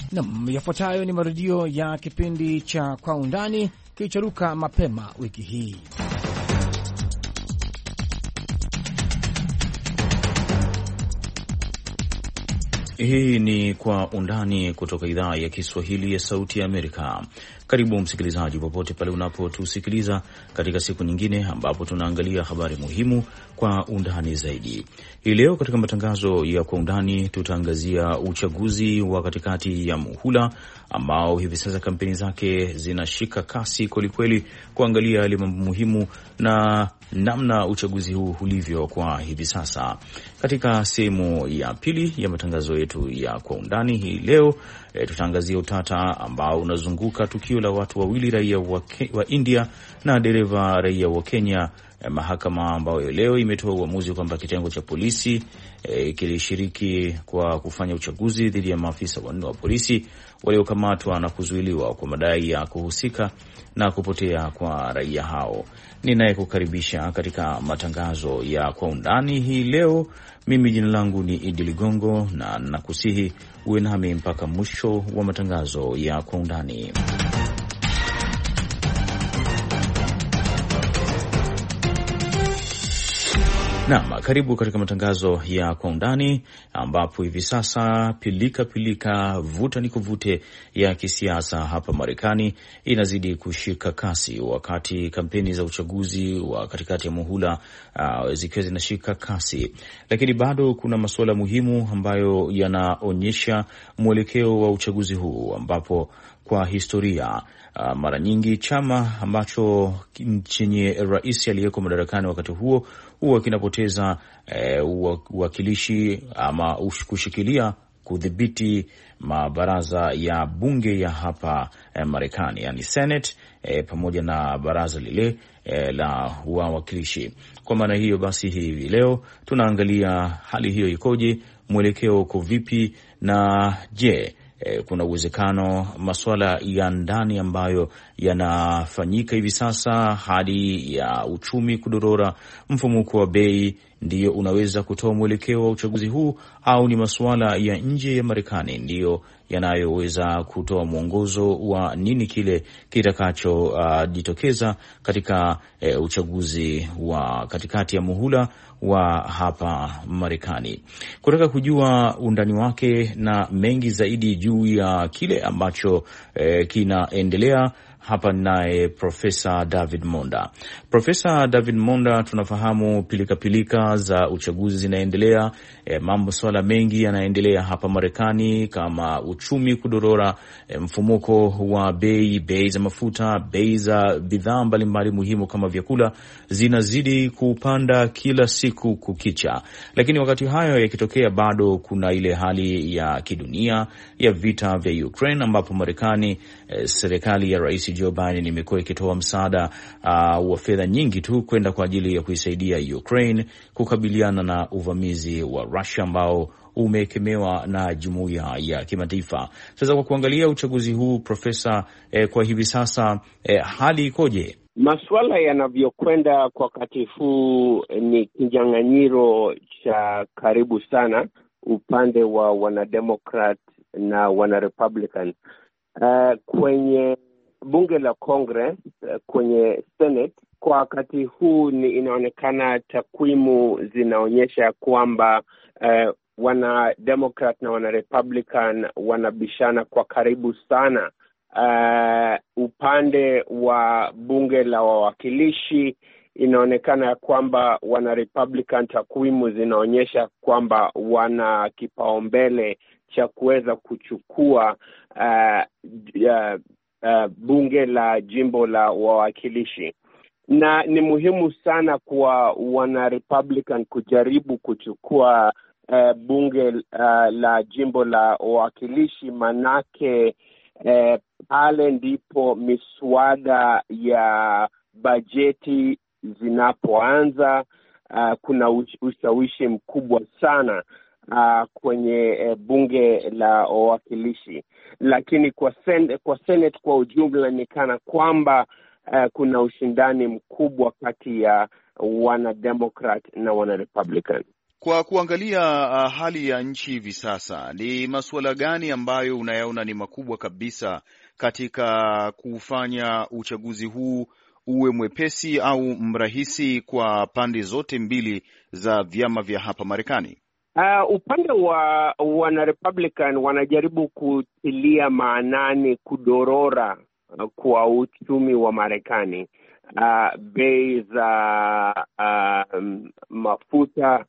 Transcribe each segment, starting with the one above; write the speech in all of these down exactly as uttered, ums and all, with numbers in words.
Naam, yafuatayo ni marudio ya kipindi cha Kwa Undani kilichoruka mapema wiki hii. Hii ni Kwa Undani kutoka idhaa ya Kiswahili ya Sauti ya Amerika. Karibu msikilizaji, popote pale unapotusikiliza katika siku nyingine ambapo tunaangalia habari muhimu kwa undani zaidi. Hii leo katika matangazo ya Kwa Undani tutaangazia uchaguzi wa katikati ya muhula ambao hivi sasa kampeni zake zinashika kasi kwelikweli, kuangalia yale mambo muhimu na namna uchaguzi huu ulivyo kwa hivi sasa. Katika sehemu ya pili ya matangazo yetu ya Kwa Undani hii leo e, tutaangazia utata ambao unazunguka tukio la watu wawili raia wa, wa India na dereva raia wa Kenya. Eh, mahakama ambayo leo imetoa uamuzi kwamba kitengo cha polisi eh, kilishiriki kwa kufanya uchaguzi dhidi ya maafisa wanne wa polisi waliokamatwa na kuzuiliwa kwa madai ya kuhusika na kupotea kwa raia hao. Ninayekukaribisha katika matangazo ya Kwa Undani hii leo, mimi jina langu ni Idi Ligongo, na nakusihi uwe nami mpaka mwisho wa matangazo ya Kwa Undani. Naam, karibu katika matangazo ya Kwa Undani ambapo hivi sasa pilika pilika vuta ni kuvute ya kisiasa hapa Marekani inazidi kushika kasi, wakati kampeni za uchaguzi wa katikati ya muhula uh, zikiwa zinashika kasi, lakini bado kuna masuala muhimu ambayo yanaonyesha mwelekeo wa uchaguzi huu, ambapo kwa historia Uh, mara nyingi chama ambacho chenye rais aliyeko madarakani wakati huo huwa kinapoteza uwakilishi uh, ama kushikilia kudhibiti mabaraza ya bunge ya hapa eh, Marekani, yani Senate eh, pamoja na baraza lile eh, la wawakilishi. Kwa maana hiyo basi, hivi leo tunaangalia hali hiyo ikoje, mwelekeo uko vipi, na je, E, kuna uwezekano masuala ya ndani ambayo yanafanyika hivi sasa, hali ya uchumi kudorora, mfumuko wa bei, ndiyo unaweza kutoa mwelekeo wa uchaguzi huu, au ni masuala ya nje ya Marekani ndiyo yanayoweza kutoa mwongozo wa nini kile kitakachojitokeza uh, katika uh, uchaguzi wa katikati ya muhula wa hapa Marekani. Kutaka kujua undani wake na mengi zaidi juu ya kile ambacho eh, kinaendelea hapa, naye Profesa David Monda. Profesa David Monda, tunafahamu pilika pilika za uchaguzi zinaendelea, e, mambo swala mengi yanaendelea hapa Marekani kama uchumi kudorora, e, mfumuko wa bei, bei za mafuta, bei za bidhaa mbalimbali muhimu kama vyakula zinazidi kupanda kila siku kukicha. Lakini wakati hayo yakitokea, bado kuna ile hali ya kidunia ya vita vya Ukraine, ambapo Marekani, e, serikali ya Rais Joe Biden imekuwa ikitoa msaada uh, wa fedha nyingi tu kwenda kwa ajili ya kuisaidia Ukraine kukabiliana na uvamizi wa Russia ambao umekemewa na jumuiya ya kimataifa. Sasa kwa kuangalia uchaguzi huu, Profesa, eh, kwa hivi sasa eh, hali ikoje? Masuala yanavyokwenda kwa wakati huu ni kinyang'anyiro cha karibu sana upande wa wanademokrat na wanarepublican. Uh, kwenye bunge la Congress, kwenye Senate kwa wakati huu ni inaonekana takwimu zinaonyesha kwamba uh, wana Democrat na wana Republican wanabishana kwa karibu sana. Uh, upande wa bunge la wawakilishi inaonekana kwamba wana Republican, takwimu zinaonyesha kwamba wana kipaumbele cha kuweza kuchukua uh, uh, Uh, bunge la jimbo la wawakilishi, na ni muhimu sana kwa wana Republican kujaribu kuchukua uh, bunge uh, la jimbo la wawakilishi, manake uh, pale ndipo miswada ya bajeti zinapoanza. Uh, kuna ushawishi mkubwa sana Uh, kwenye uh, bunge la wawakilishi, lakini kwa sen- kwa Senate kwa ujumla ni kana kwamba uh, kuna ushindani mkubwa kati ya wana Democrat na wana Republican. Kwa kuangalia uh, hali ya nchi hivi sasa, ni masuala gani ambayo unayaona ni makubwa kabisa katika kufanya uchaguzi huu uwe mwepesi au mrahisi kwa pande zote mbili za vyama vya hapa Marekani? Uh, upande wa wana Republican wanajaribu kutilia maanani kudorora uh, kwa uchumi wa Marekani. Uh, bei za uh, mafuta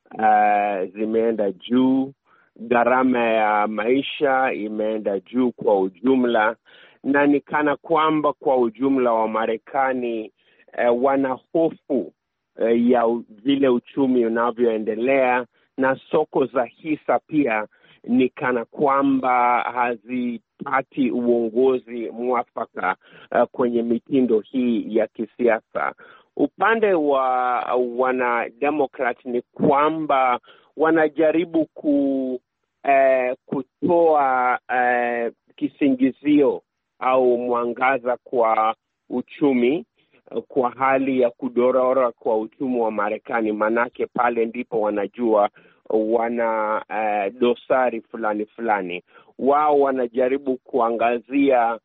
uh, zimeenda juu, gharama ya maisha imeenda juu kwa ujumla, na ni kana kwamba kwa ujumla wa Marekani uh, wana hofu uh, ya vile uchumi unavyoendelea, na soko za hisa pia ni kana kwamba hazipati uongozi mwafaka uh, kwenye mitindo hii ya kisiasa. Upande wa wana Democrat ni kwamba wanajaribu ku uh, kutoa uh, kisingizio au mwangaza kwa uchumi, kwa hali ya kudorora kwa uchumi wa Marekani, manake pale ndipo wanajua wana uh, dosari fulani fulani. Wao wanajaribu kuangazia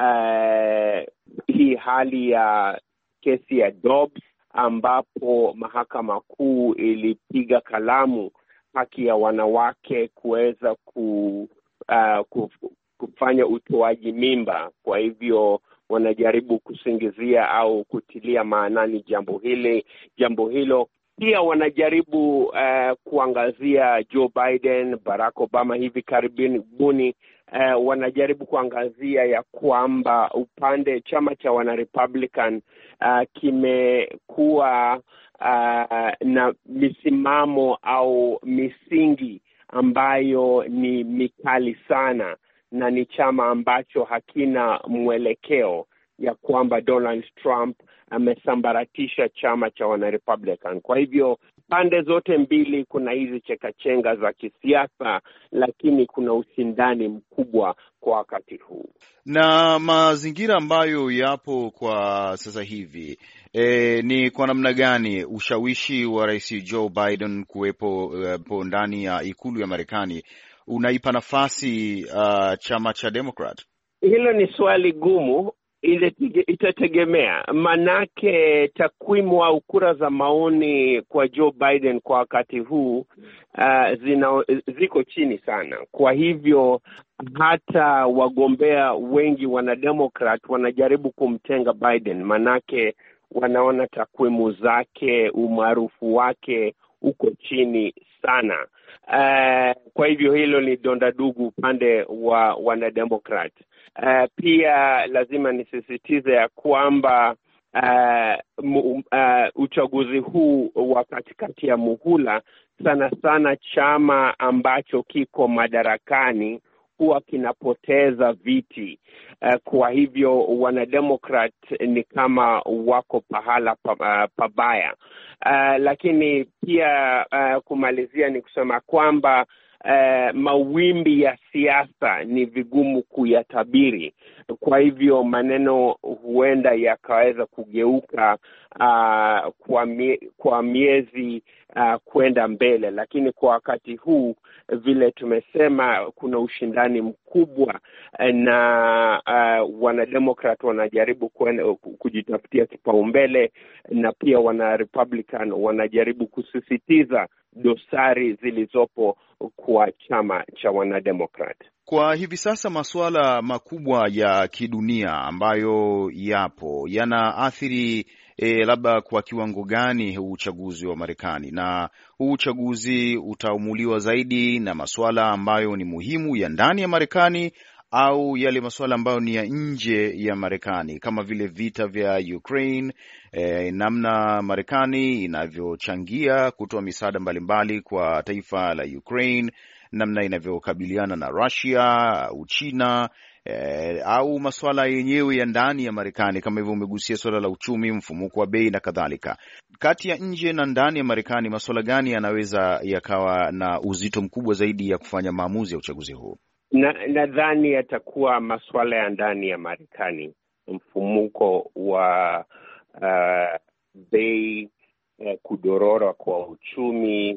uh, hii hali ya kesi ya Dobbs, ambapo mahakama kuu ilipiga kalamu haki ya wanawake kuweza ku, uh, kufanya utoaji mimba. Kwa hivyo wanajaribu kusingizia au kutilia maanani jambo hili jambo hilo. Pia wanajaribu uh, kuangazia Joe Biden, Barack Obama hivi karibuni. Uh, wanajaribu kuangazia ya kwamba upande chama cha wana Republican uh, kimekuwa uh, na misimamo au misingi ambayo ni mikali sana, na ni chama ambacho hakina mwelekeo, ya kwamba Donald Trump amesambaratisha chama cha wana Republican. Kwa hivyo pande zote mbili kuna hizi chekachenga za kisiasa, lakini kuna ushindani mkubwa kwa wakati huu. Na mazingira ambayo yapo kwa sasa hivi, e, ni kwa namna gani ushawishi wa Rais Joe Biden kuwepo uh, ndani ya ikulu ya Marekani unaipa nafasi uh, chama cha Democrat? Hilo ni swali gumu. Ile itategemea, manake takwimu au kura za maoni kwa Joe Biden kwa wakati huu uh, zina, ziko chini sana. Kwa hivyo hata wagombea wengi wana Democrat wanajaribu kumtenga Biden, manake wanaona takwimu zake, umaarufu wake uko chini sana. Uh, kwa hivyo hilo ni donda dugu upande wa wana Democrat. Uh, pia lazima nisisitize ya kwamba uh, mu, uh, uchaguzi huu wa katikati ya muhula, sana sana chama ambacho kiko madarakani huwa kinapoteza viti. Uh, kwa hivyo wana Democrat ni kama wako pahala pa, uh, pabaya. Uh, lakini pia uh, kumalizia ni kusema kwamba Uh, mawimbi ya siasa ni vigumu kuyatabiri. Kwa hivyo maneno huenda yakaweza kugeuka uh, kwa, mie, kwa miezi uh, kwenda mbele, lakini kwa wakati huu vile tumesema kuna ushindani mkubwa, na uh, wana Democrat wanajaribu kuenda, kujitafutia kipaumbele, na pia wana Republican wanajaribu kusisitiza dosari zilizopo kwa chama cha wana Democrat. Kwa hivi sasa masuala makubwa ya kidunia ambayo yapo yanaathiri e, labda kwa kiwango gani huu uchaguzi wa Marekani, na huu uchaguzi utaumuliwa zaidi na masuala ambayo ni muhimu ya ndani ya Marekani au yale masuala ambayo ni ya nje ya Marekani, kama vile vita vya Ukraine, e, namna Marekani inavyochangia kutoa misaada mbalimbali kwa taifa la Ukraine, namna inavyokabiliana na Russia, Uchina, e, au masuala yenyewe ya ndani ya Marekani kama hivyo umegusia swala la uchumi, mfumuko wa bei na kadhalika. Kati ya nje na ndani ya Marekani, masuala gani yanaweza yakawa na uzito mkubwa zaidi ya kufanya maamuzi ya uchaguzi huu? Na nadhani yatakuwa masuala ya ndani ya Marekani, mfumuko wa uh, bei, uh, kudorora kwa uchumi,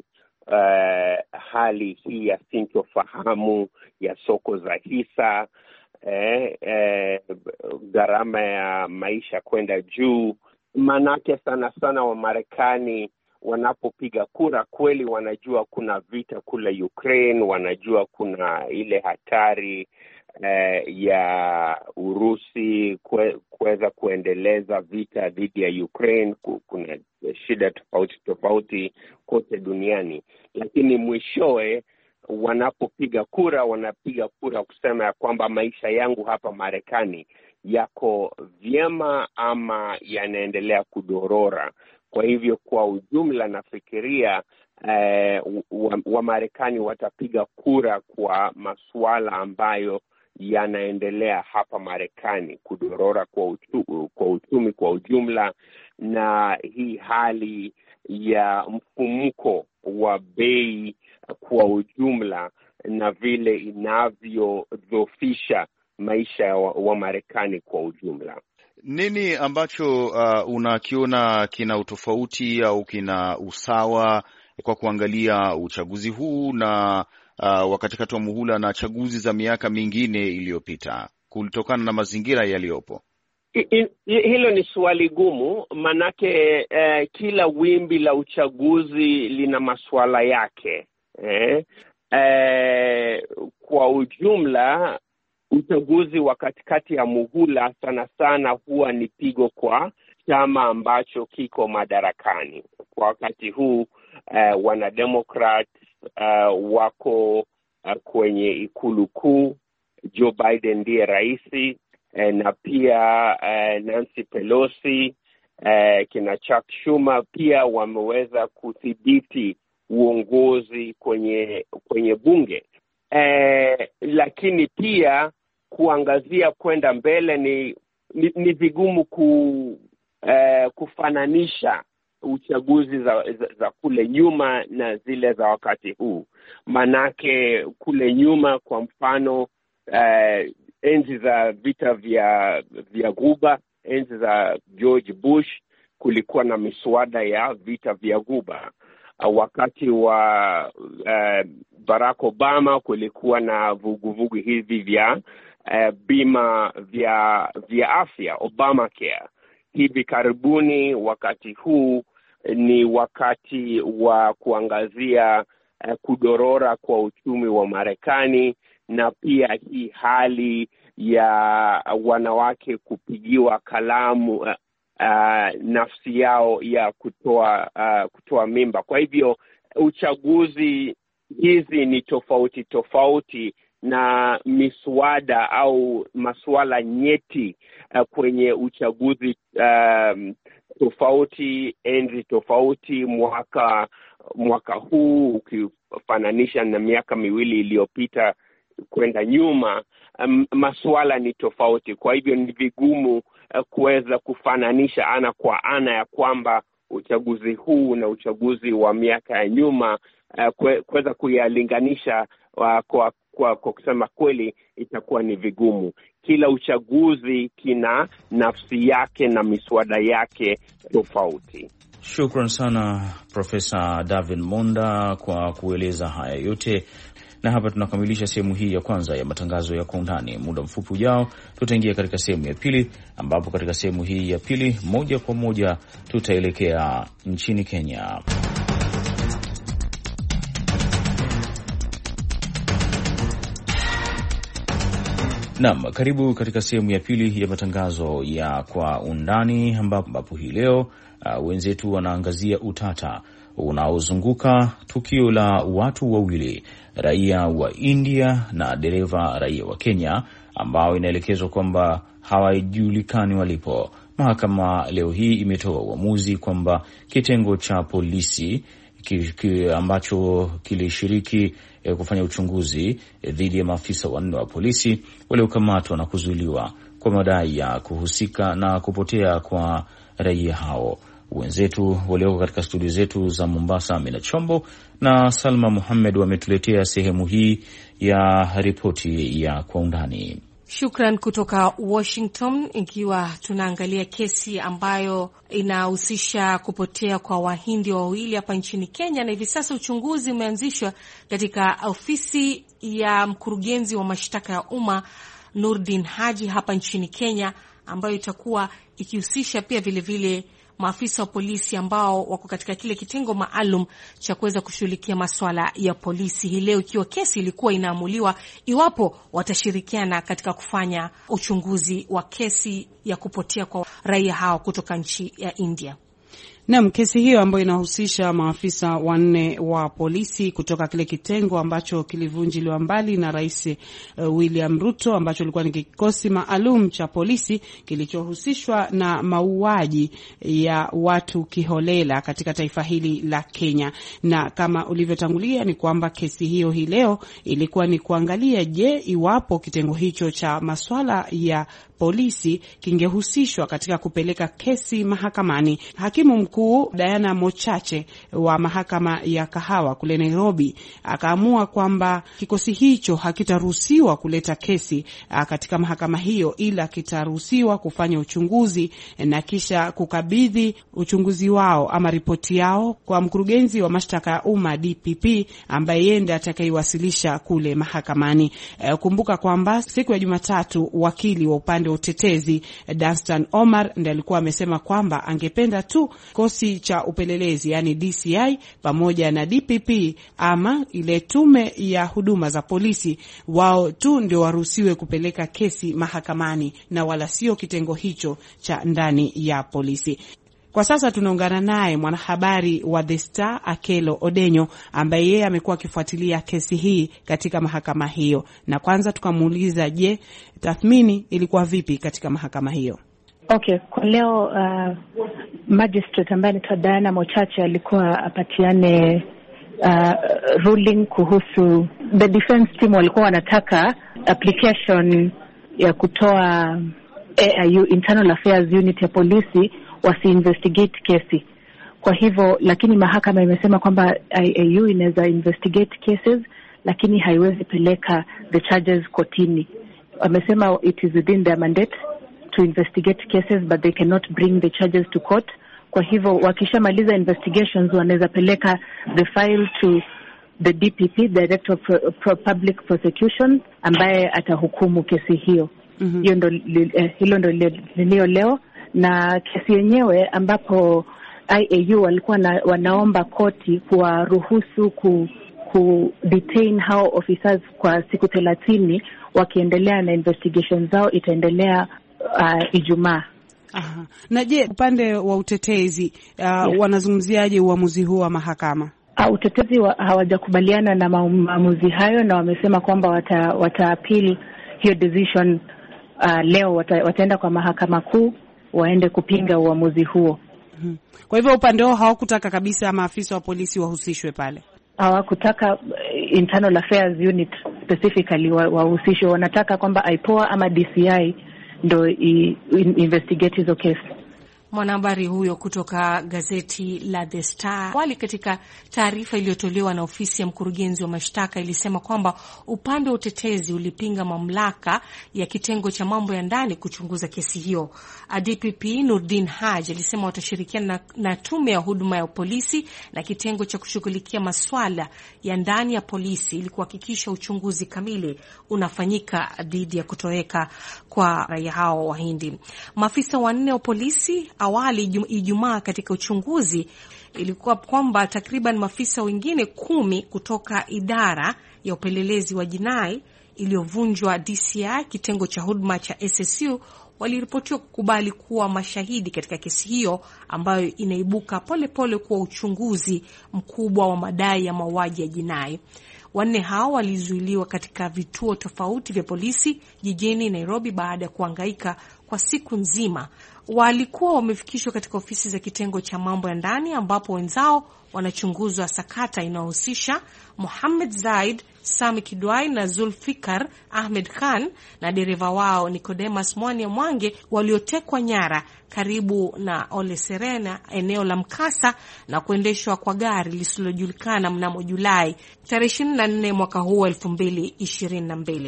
uh, hali hii ya sintofahamu ya soko za hisa, eh, eh, gharama ya maisha kwenda juu. Manake sana sana wa Marekani wanapopiga kura kweli wanajua kuna vita kule Ukraine, wanajua kuna ile hatari eh, ya Urusi kwe, kuweza kuendeleza vita dhidi ya Ukraine. Kuna shida tofauti tofauti kote duniani, lakini mwishowe wanapopiga kura wanapiga kura kusema ya kwamba maisha yangu hapa Marekani yako vyema ama yanaendelea kudorora. Kwa hivyo kwa ujumla nafikiria eh, wa Marekani watapiga kura kwa masuala ambayo yanaendelea hapa Marekani, kudorora kwa uchumi, kwa uchumi kwa ujumla, na hii hali ya mfumuko wa bei kwa ujumla na vile inavyodhoofisha maisha wa, wa Marekani kwa ujumla. Nini ambacho uh, unakiona kina utofauti au kina usawa kwa kuangalia uchaguzi huu na uh, wakati kati wa muhula na chaguzi za miaka mingine iliyopita kutokana na mazingira yaliyopo? Hilo ni swali gumu, manake eh, kila wimbi la uchaguzi lina masuala yake. Eh, eh, kwa ujumla uchaguzi wa katikati ya muhula sana sana huwa ni pigo kwa chama ambacho kiko madarakani. Kwa wakati huu uh, wanademokrat uh, wako uh, kwenye ikulu kuu. Joe Biden ndiye raisi, uh, na pia uh, Nancy Pelosi, uh, kina Chuck Schumer pia wameweza kudhibiti uongozi kwenye kwenye bunge. Uh, lakini pia kuangazia kwenda mbele ni ni, ni vigumu ku eh, kufananisha uchaguzi za, za, za kule nyuma na zile za wakati huu. Manake kule nyuma kwa mfano eh, enzi za vita vya vya Ghuba, enzi za George Bush, kulikuwa na miswada ya vita vya Ghuba. Wakati wa uh, Barack Obama kulikuwa na vuguvugu hivi vya uh, bima vya vya afya, Obamacare. Hivi karibuni wakati huu ni wakati wa kuangazia uh, kudorora kwa uchumi wa Marekani, na pia hii hali ya wanawake kupigiwa kalamu uh, Uh, nafsi yao ya kutoa uh, kutoa mimba. Kwa hivyo uchaguzi hizi ni tofauti tofauti, na miswada au masuala nyeti uh, kwenye uchaguzi um, tofauti, enzi tofauti, mwaka mwaka huu ukifananisha na miaka miwili iliyopita kwenda nyuma, um, masuala ni tofauti. Kwa hivyo ni vigumu uh, kuweza kufananisha ana kwa ana ya kwamba uchaguzi huu na uchaguzi wa miaka ya nyuma uh, kuweza kuyalinganisha uh, kwa kwa kwa kusema kweli itakuwa ni vigumu. Kila uchaguzi kina nafsi yake na miswada yake tofauti. Shukran sana Profesa David Monda kwa kueleza haya yote. Na hapa tunakamilisha sehemu hii ya kwanza ya matangazo ya Kwa Undani. Muda mfupi ujao tutaingia katika sehemu ya pili, ambapo katika sehemu hii ya pili moja kwa moja tutaelekea nchini Kenya. Naam, karibu katika sehemu ya pili ya matangazo ya Kwa Undani, ambapo hii leo uh, wenzetu wanaangazia utata unaozunguka tukio la watu wawili, raia wa India na dereva raia wa Kenya, ambao inaelekezwa kwamba hawajulikani walipo. Mahakama leo hii imetoa uamuzi kwamba kitengo cha polisi ki, ki, ambacho kilishiriki eh, kufanya uchunguzi eh, dhidi ya maafisa wanne wa polisi waliokamatwa na kuzuiliwa kwa madai ya kuhusika na kupotea kwa raia hao. Wenzetu walioko katika studio zetu za Mombasa, Amina Chombo na Salma Muhammad, wametuletea sehemu hii ya ripoti ya Kwa Undani. Shukran kutoka Washington, ikiwa tunaangalia kesi ambayo inahusisha kupotea kwa Wahindi wawili hapa nchini Kenya, na hivi sasa uchunguzi umeanzishwa katika ofisi ya mkurugenzi wa mashtaka ya umma Nurdin Haji hapa nchini Kenya, ambayo itakuwa ikihusisha pia vile vile maafisa wa polisi ambao wako katika kile kitengo maalum cha kuweza kushughulikia masuala ya polisi. Hii leo ikiwa kesi ilikuwa inaamuliwa iwapo watashirikiana katika kufanya uchunguzi wa kesi ya kupotea kwa raia hao kutoka nchi ya India. Naam, kesi hiyo ambayo inahusisha maafisa wanne wa polisi kutoka kile kitengo ambacho kilivunjiliwa mbali na Rais uh, William Ruto, ambacho ilikuwa ni kikosi maalum cha polisi kilichohusishwa na mauaji ya watu kiholela katika taifa hili la Kenya. Na kama ulivyotangulia ni kwamba kesi hiyo hii leo ilikuwa ni kuangalia, je, iwapo kitengo hicho cha masuala ya polisi kingehusishwa katika kupeleka kesi mahakamani. Hakimu mkuu Diana Mochache wa mahakama ya Kahawa kule Nairobi akaamua kwamba kikosi hicho hakitaruhusiwa kuleta kesi katika mahakama hiyo, ila kitaruhusiwa kufanya uchunguzi na kisha kukabidhi uchunguzi wao ama ripoti yao kwa mkurugenzi wa mashtaka ya umma D P P, ambaye yeye ndiye atakayewasilisha kule mahakamani. Kumbuka kwamba siku ya Jumatatu wakili wa upande wa utetezi Danstan Omar ndiye alikuwa amesema kwamba angependa tu kikosi cha upelelezi yani D C I pamoja na D P P ama ile tume ya huduma za polisi, wao tu ndio waruhusiwe kupeleka kesi mahakamani na wala sio kitengo hicho cha ndani ya polisi. Kwa sasa tunaungana naye mwanahabari wa The Star Akelo Odenyo, ambaye yeye amekuwa akifuatilia kesi hii katika mahakama hiyo, na kwanza tukamuuliza, je, tathmini ilikuwa vipi katika mahakama hiyo? Okay, kwa leo uh, magistrate ambaye ni Diana Mochache alikuwa apatiane uh, ruling kuhusu the defense team. Walikuwa wanataka application ya kutoa A I U, Internal Affairs Unit ya polisi, wasi investigate kesi. Kwa hivyo, lakini mahakama imesema kwamba I A U inaweza investigate cases lakini haiwezi peleka the charges kotini. Wamesema it is within their mandate to investigate cases but they cannot bring the charges to court. Kwa hivyo wakishamaliza investigations wanaweza peleka the file to the D P P, Director of Pro- Pro- Public Prosecution, ambaye atahukumu kesi hiyo. Mm-hmm. Hiyo ndo eh, hilo ndo lilio leo, na kesi yenyewe ambapo I A U walikuwa na, wanaomba koti kuwaruhusu ku, ku detain hao officers kwa siku thelathini wakiendelea na investigation zao, itaendelea uh, Ijumaa. Aha. Na je, upande wa utetezi uh, yes, wanazungumziaje uamuzi huu wa mahakama? Uh, utetezi wa, hawajakubaliana na maamuzi hayo, na wamesema kwamba wata, wata appeal hiyo decision uh, leo wata, wataenda kwa mahakama kuu waende kupinga uamuzi huo. Hmm. Kwa hivyo upande wao hawakutaka kabisa maafisa wa polisi wahusishwe pale. Hawakutaka Internal Affairs Unit specifically wahusishwe, wa wanataka kwamba I P O A ama D C I ndo investigate hizo kesi. Mwanahabari huyo kutoka gazeti la The Star. Wali katika taarifa iliyotolewa na ofisi ya mkurugenzi wa mashtaka ilisema kwamba upande wa utetezi ulipinga mamlaka ya kitengo cha mambo ya ndani kuchunguza kesi hiyo. D P P Nurdin Haji alisema watashirikiana na, na tume ya huduma ya polisi na kitengo cha kushughulikia masuala ya ndani ya polisi ili kuhakikisha uchunguzi kamili unafanyika dhidi ya kutoweka kwa raia hao wa Hindi. Maafisa wanne wa polisi awali Ijumaa katika uchunguzi ilikuwa kwamba takriban maafisa wengine kumi kutoka idara ya upelelezi wa jinai iliyovunjwa D C I kitengo cha huduma cha S S U waliripotiwa kukubali kuwa mashahidi katika kesi hiyo ambayo inaibuka pole pole kuwa uchunguzi mkubwa wa madai ya mauaji ya jinai. Wanne hao walizuiliwa katika vituo tofauti vya polisi jijini Nairobi baada ya kuhangaika kwa siku nzima. Walikuwa wamefikishwa katika ofisi za kitengo cha mambo ya ndani ambapo wenzao wanachunguzwa sakata inayohusisha Mohamed Zaid, Sami Kidwai na Zulfikar Ahmed Khan na dereva wao Nicodemus Mwania Mwange waliotekwa nyara karibu na Ole Serena eneo la mkasa na kuendeshwa kwa gari lisilojulikana mnamo Julai tarehe ishirini na nne mwaka huu elfu mbili ishirini na mbili.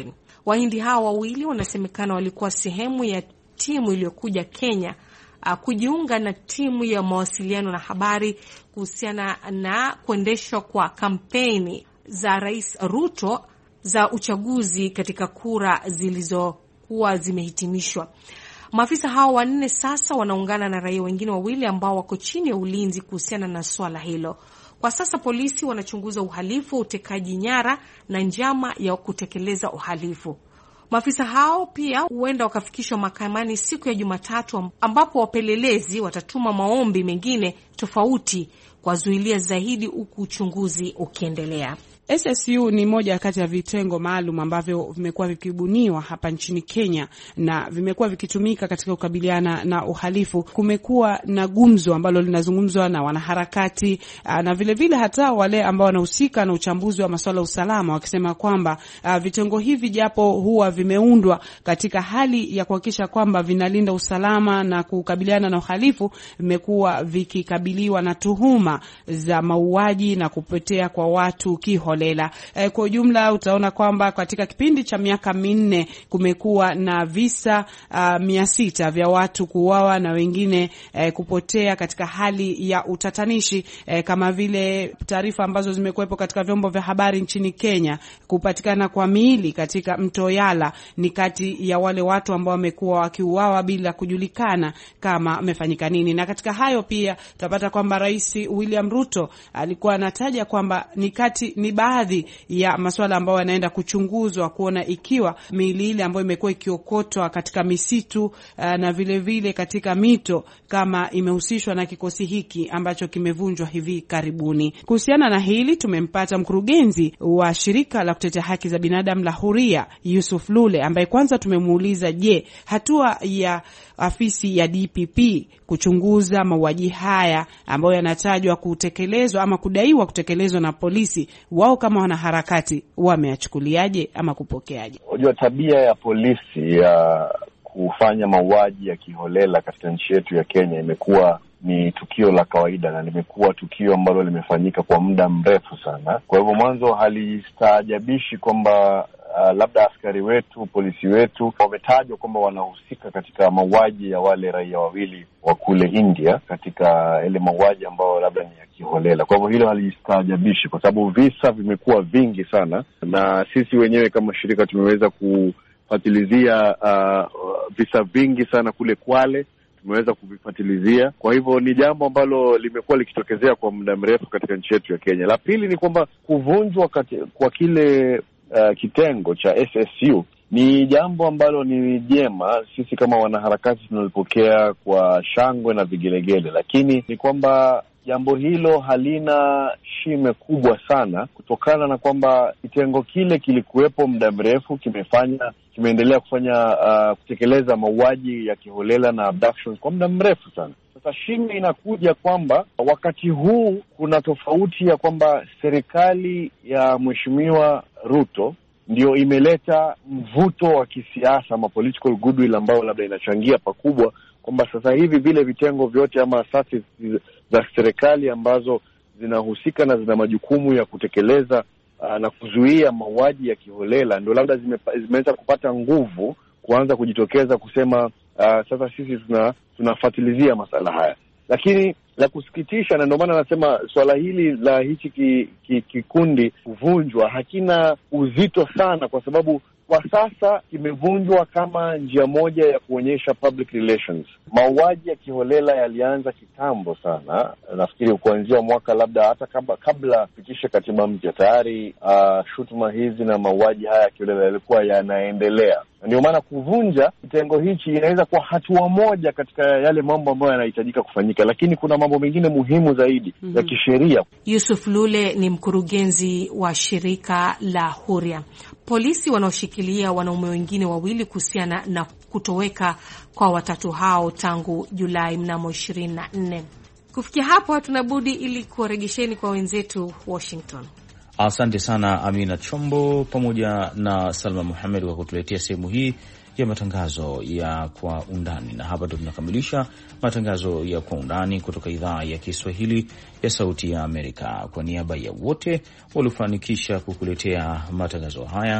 Wahindi hao wawili wanasemekana walikuwa sehemu ya timu iliyokuja Kenya uh, kujiunga na timu ya mawasiliano na habari kuhusiana na kuendeshwa kwa kampeni za Rais Ruto za uchaguzi katika kura zilizokuwa zimehitimishwa. Maafisa hao wanne sasa wanaungana na raia wengine wawili ambao wako chini ya ulinzi kuhusiana na swala hilo. Kwa sasa polisi wanachunguza uhalifu wa utekaji nyara na njama ya kutekeleza uhalifu. Maafisa hao pia huenda wakafikishwa mahakamani siku ya Jumatatu, ambapo wapelelezi watatuma maombi mengine tofauti kwa zuilia zaidi huku uchunguzi ukiendelea. S S U ni moja kati ya vitengo maalum ambavyo vimekuwa vikibuniwa hapa nchini Kenya na vimekuwa vikitumika katika kukabiliana na uhalifu. Kumekuwa na gumzo ambalo linazungumzwa na wanaharakati na vile vile hata wale ambao wanahusika na uchambuzi wa masuala ya usalama, wakisema kwamba uh, vitengo hivi japo huwa vimeundwa katika hali ya kuhakikisha kwamba vinalinda usalama na kukabiliana na uhalifu, vimekuwa vikikabiliwa na tuhuma za mauaji na kupotea kwa watu kiho lela. E, kwa ujumla utaona kwamba katika kipindi cha miaka minne kumekuwa na visa uh, mia sita vya watu kuuawa na wengine e, kupotea katika hali ya utatanishi, e, kama vile taarifa ambazo zimekuwepo katika vyombo vya habari nchini Kenya. Kupatikana kwa miili katika mto Yala ni kati ya wale watu ambao wamekuwa wakiuawa bila kujulikana kama amefanyika nini. Na katika hayo pia tutapata kwamba Rais William Ruto alikuwa anataja kwamba ni kati ni baadhi ya masuala ambayo yanaenda kuchunguzwa kuona ikiwa miili ile ambayo imekuwa ikiokotwa katika misitu uh, na vile vile katika mito kama imehusishwa na kikosi hiki ambacho kimevunjwa hivi karibuni. Kuhusiana na hili tumempata mkurugenzi wa shirika la kutetea haki za binadamu la Huria, Yusuf Lule, ambaye kwanza tumemuuliza je, hatua ya afisi ya D P P kuchunguza mauaji haya ambayo yanatajwa kutekelezwa ama kudaiwa kutekelezwa na polisi, wao kama wanaharakati wameachukuliaje ama kupokeaje? Unajua, tabia ya polisi ya kufanya mauaji ya kiholela katika nchi yetu ya Kenya imekuwa ni tukio la kawaida na limekuwa tukio ambalo limefanyika kwa muda mrefu sana. Kwa hivyo mwanzo halistaajabishi kwamba Uh, labda askari wetu, polisi wetu wametajwa kwamba wanahusika katika mauaji ya wale raia wawili wa kule India, katika ile mauaji ambao labda ni ya kiholela. Kwa hivyo hilo halistaajabishi kwa sababu visa vimekuwa vingi sana, na sisi wenyewe kama shirika tumeweza kufuatilizia uh, visa vingi sana kule Kwale, tumeweza kuvifuatilizia. Kwa hivyo ni jambo ambalo limekuwa likitokezea kwa muda mrefu katika nchi yetu ya Kenya. La pili ni kwamba kuvunjwa kwa kile Uh, kitengo cha S S U ni jambo ambalo ni jema. Sisi kama wanaharakati tunalipokea kwa shangwe na vigelegele, lakini ni kwamba jambo hilo halina shime kubwa sana kutokana na kwamba kitengo kile kilikuwepo muda mrefu, kimefanya kimeendelea kufanya uh, kutekeleza mauaji ya kiholela na abductions kwa muda mrefu sana. Sasa shime inakuja kwamba wakati huu kuna tofauti ya kwamba serikali ya Mheshimiwa Ruto ndio imeleta mvuto wa kisiasa ama political goodwill ambao labda inachangia pakubwa kwamba sasa hivi vile vitengo vyote ama asasi za serikali ambazo zinahusika na zina majukumu ya kutekeleza uh, na kuzuia mauaji ya kiholela ndio labda zime, zimeweza kupata nguvu kuanza kujitokeza kusema uh, sasa sisi tuna tunafuatilizia masala haya. Lakini la kusikitisha, na ndio maana nasema swala hili la hichi ki, ki, kikundi kuvunjwa hakina uzito sana, kwa sababu kwa sasa kimevunjwa kama njia moja ya kuonyesha public relations. Mauaji ya kiholela yalianza kitambo sana, nafikiri kuanzia mwaka labda hata kabla kabla pitishe katiba mpya tayari uh, shutuma hizi na mauaji haya ya kiholela yalikuwa yanaendelea. Ndio maana kuvunja kitengo hichi inaweza kuwa hatua moja katika yale mambo ambayo yanahitajika kufanyika, lakini kuna mambo mengine muhimu zaidi mm-hmm. ya kisheria. Yusuf Lule ni mkurugenzi wa shirika la Huria. Polisi wanaoshikilia wanaume wengine wawili kuhusiana na kutoweka kwa watatu hao tangu Julai mnamo ishirini na nne. Kufikia hapo hatuna budi ili kuwaregesheni kwa wenzetu Washington. Asante sana Amina Chombo pamoja na Salma Muhammad kwa kutuletea sehemu hii ya matangazo ya Kwa Undani, na hapa ndo tunakamilisha matangazo ya Kwa Undani kutoka idhaa ya Kiswahili ya Sauti ya Amerika. Kwa niaba ya wote waliofanikisha kukuletea matangazo haya,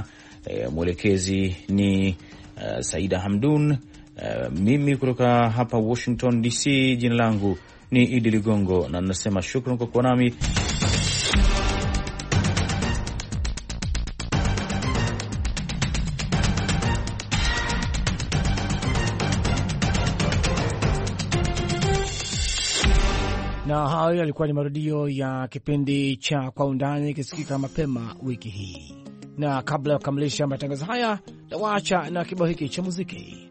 e, mwelekezi ni uh, Saida Hamdun. Uh, mimi kutoka hapa Washington D C, jina langu ni Idi Ligongo na nasema shukrani kwa kuwa nami. Na hayo yalikuwa ni marudio ya kipindi cha Kwa Undani kisikika mapema wiki hii. Na kabla ya kukamilisha matangazo haya, nawaacha na kibao hiki cha muziki.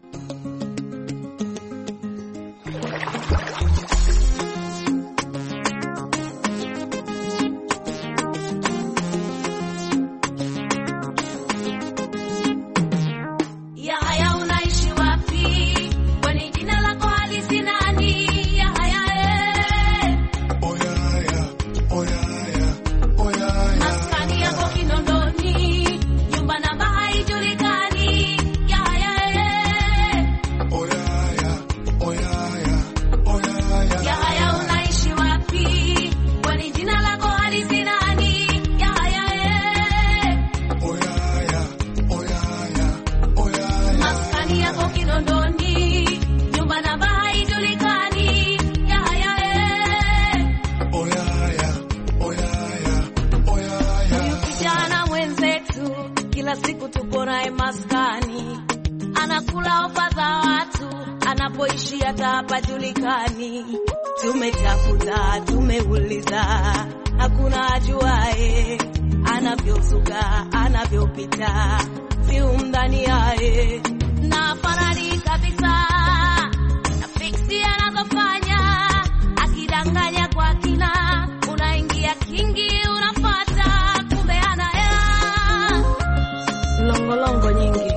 Tumetafuta, tumeuliza, hakuna ajuae anavyosuka, anavyopita, viumdani yae na farari kabisa, na fiksi anazofanya, akidanganya kwa kina, unaingia kingi, unapata, kumbe ana hela, longolongo nyingi.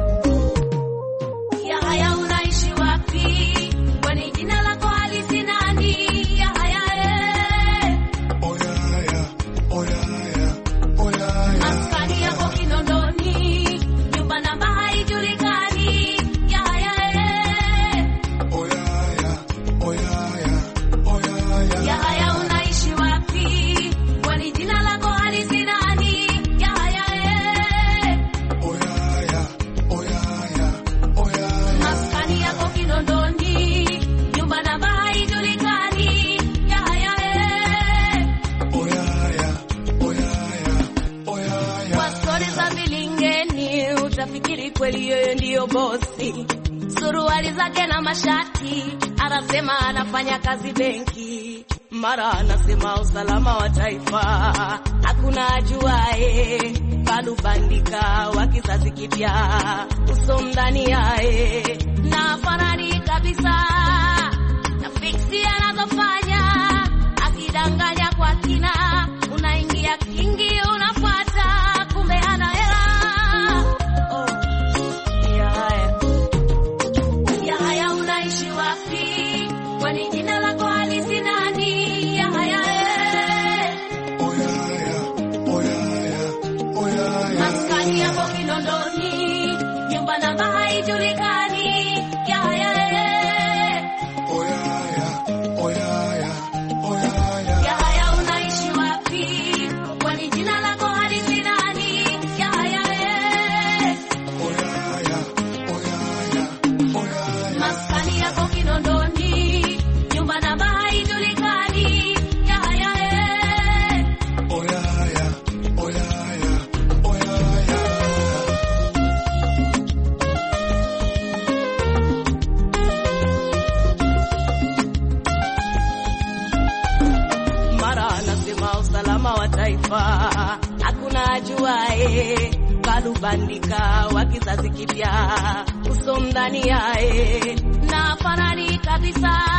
Ya haya unaishi wapi? Kwani jina lako halisi nani? Ya haya eh. Oyaya, oyaya, oyaya. Maskani yako Kinondoni, nyumba namba haijulikani. Ya haya eh. Oyaya, oyaya, oyaya. Ya haya unaishi wapi? Kwani jina lako halisi nani? Ya haya eh. Oyaya, oyaya, oyaya. Maskani yako Kinondoni, nyumba namba haijulikani. Ya haya eh. Oyaya, oyaya, oyaya. Kwa stori za vilingeni utafikiri kweli yeye ndiyo bosi. Suruali zake na mashati, anasema anafanya kazi benki, mara anasema usalama wa taifa, hakuna ajuae, bado bandika wa kizazi kipya, uso ndani yae na farani kabisa, na fiksi anazofanya, akidanganya kwa kina, unaingia kingi, unafuata, kumbe ana hela. Oh, ya haya, ya haya unaishi wapi? Kwani jina lako halisi nani? Ya haya eh. Oyaya, oyaya, oyaya. Maskani yako Kinondoni, nyumba namba haijulikani. Ya haya eh. Oyaya, oyaya, oyaya. Ya haya unaishi wapi? Kwani jina lako halisi nani? Ya haya eh. Oyaya, oyaya, oyaya. Maskani yako Kinondoni, nyumba namba haijulikani. Ya haya eh. Oyaya, oyaya, oyaya. Mara anasema usalama wa taifa, hakuna ajuae, bado bandika wa kizazi kipya, uso ndani yae na farani kabisa.